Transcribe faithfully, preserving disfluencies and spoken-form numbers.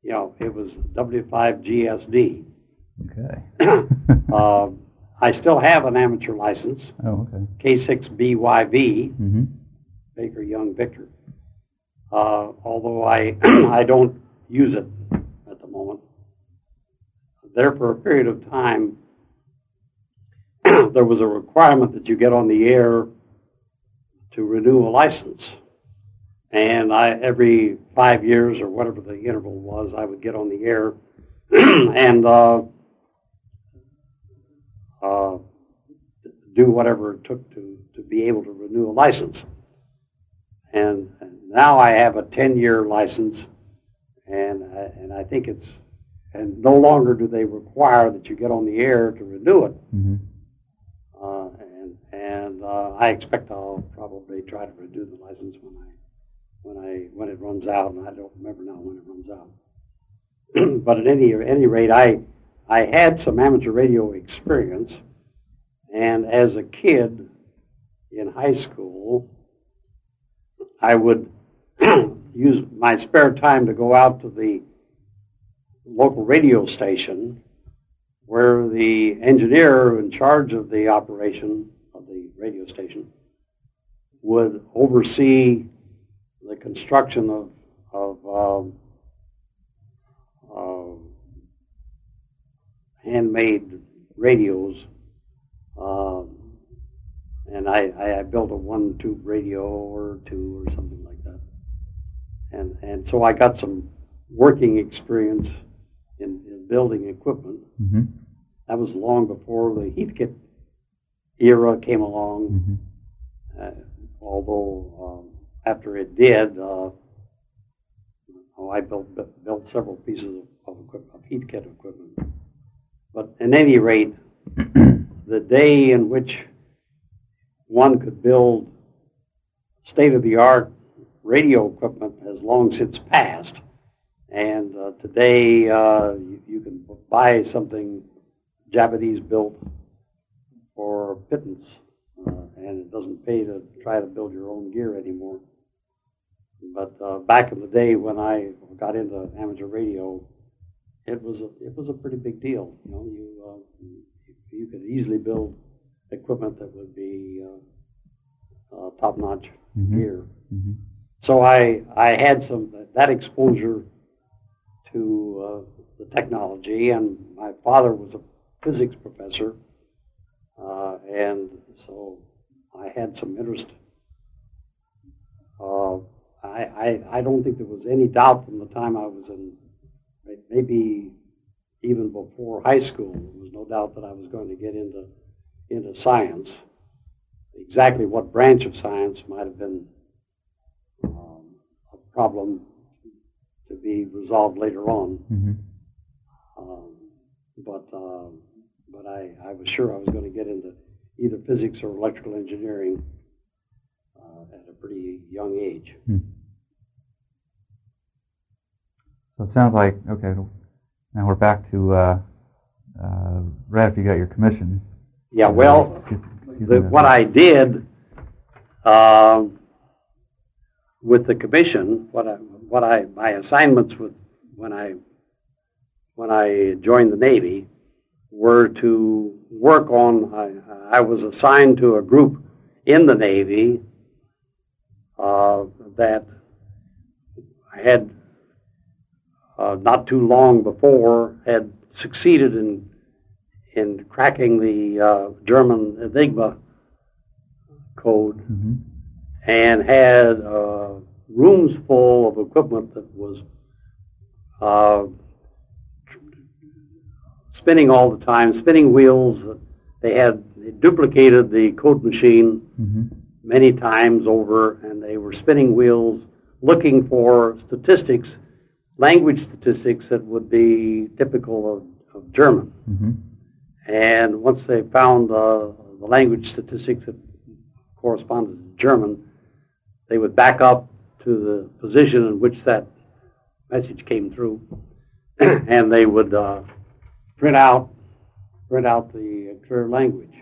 you know, it was W five G S D. Okay. uh, I still have an amateur license. Oh, okay. K six B Y V, Mm-hmm. Baker Young Victor. Uh, although I I don't use it at the moment. There for a period of time, there was a requirement that you get on the air to renew a license. And I, every five years or whatever the interval was, I would get on the air and uh, uh, do whatever it took to, to be able to renew a license. And, and now I have a ten-year license, and I, and I think it's, and no longer do they require that you get on the air to renew it. Mm-hmm. Uh, and and uh, I expect I'll probably try to renew the license when I when I when it runs out, and I don't remember now when it runs out. But at any at any rate, I I had some amateur radio experience, and as a kid in high school, I would use my spare time to go out to the local radio station, where the engineer in charge of the operation of the radio station would oversee the construction of of um, uh, handmade radios, um, and I, I built a one tube radio or two or something like that, and and so I got some working experience in, in building equipment. Mm-hmm. That was long before the Heathkit era came along. Mm-hmm. Uh, although um, after it did, uh, oh, I built built several pieces of, of, equipment, of Heathkit equipment. But at any rate, the day in which one could build state-of-the-art radio equipment has long since passed. And uh, today, uh, you, you can buy something Japanese built for pittance, uh, and it doesn't pay to try to build your own gear anymore. But uh, back in the day when I got into amateur radio, it was a, it was a pretty big deal. You know, you uh, you could easily build equipment that would be uh, uh, top-notch mm-hmm. gear. Mm-hmm. So I I had some that exposure to uh, the technology, and my father was a physics professor, uh, and so I had some interest. Uh, I, I I don't think there was any doubt from the time I was in, maybe even before high school, there was no doubt that I was going to get into into science. Exactly what branch of science might have been um, a problem to be resolved later on. Mm-hmm. Um, but uh, but I, I was sure I was going to get into either physics or electrical engineering uh, at a pretty young age. Hmm. So it sounds like, okay, now we're back to uh, uh, right after you got your commission. Yeah, well, excuse, excuse the, what I did uh, with the commission, what I, what I, my assignments with when I when I joined the Navy were to work on. I, I was assigned to a group in the Navy uh, that had uh, not too long before had succeeded in in cracking the uh, German Enigma code, mm-hmm. and had uh, rooms full of equipment that was uh, spinning all the time, spinning wheels. They had they duplicated the code machine mm-hmm. many times over, and they were spinning wheels looking for statistics, language statistics that would be typical of, of German. Mm-hmm. And once they found uh, the language statistics that corresponded to German, they would back up to the position in which that message came through, and they would uh, print out print out the clear language.